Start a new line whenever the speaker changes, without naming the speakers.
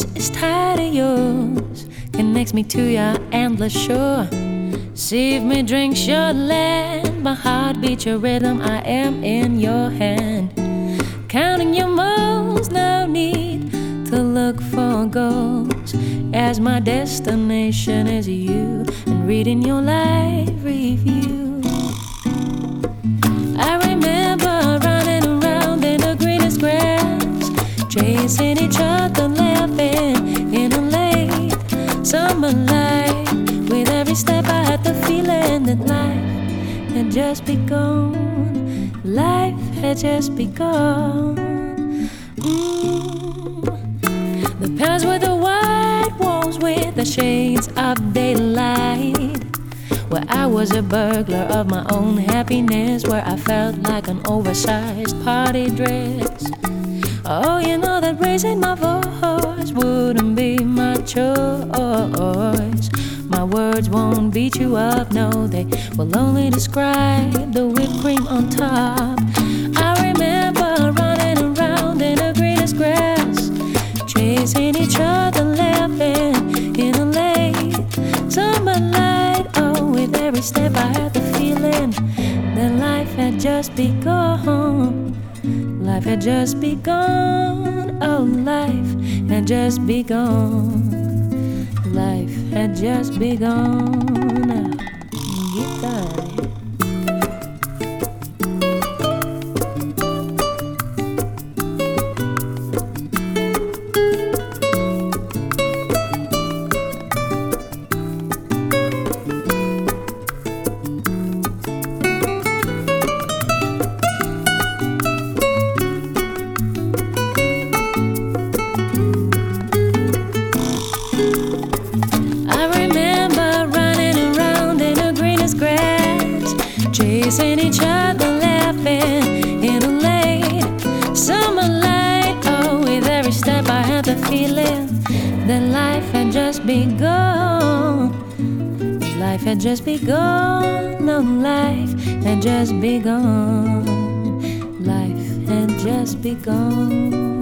touch is tied to yours, connects me to your endless shore. See if me drinks your land, my heart beats your rhythm, I am in your hand. Counting your moves, no need to look for goals, as my destination is you, and reading your life review. I remember running around in the greenest grass, chasing each other, laughing in a late summer light. With every step I had the feeling that life had just begun. Life had just begun. The past were the white walls with the shades of daylight, where I was a burglar of my own happiness, where I felt like an oversized party dress. Oh, you know that raising my voice wouldn't be my choice. My words won't beat you up, no, they will only describe the whipped cream on top. I remember running around in the greenest grass, chasing each other, laughing in the late summer light. Oh, with every step I had the feeling that life had just begun. Life had just begun. Oh, life had just begun. Life had just begun. Guitar. Chasing each other, laughing in a late summer light. Oh, with every step I had the feeling that life had just begun. Life had just begun. No, life had just begun. Life had just begun.